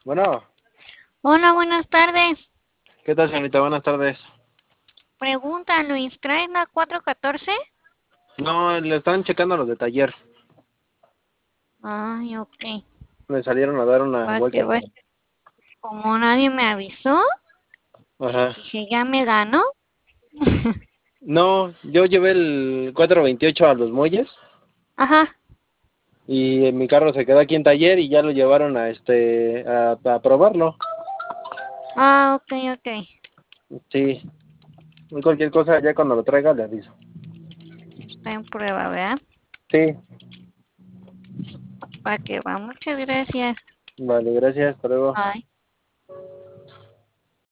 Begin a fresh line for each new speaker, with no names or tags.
Bueno,
Hola, buenas tardes.
¿qué tal, señorita? Buenas tardes.
Pregunta, ¿Luis trae la 414?
No, le están checando los de taller.
Ay, ok.
Le salieron a dar una
Va
vuelta.
que va. Como nadie me avisó,
Ajá.
dije, ya me ganó.
No, yo llevé el 428 a los muelles
Ajá.
y mi carro se quedó aquí en taller y ya lo llevaron a probarlo.
Ah, ok, ok.
Sí, y cualquier cosa ya cuando lo traiga le aviso.
Está en prueba, ¿verdad?
Sí,
Va que va. Muchas gracias.
vale, gracias, hasta luego.
Bye.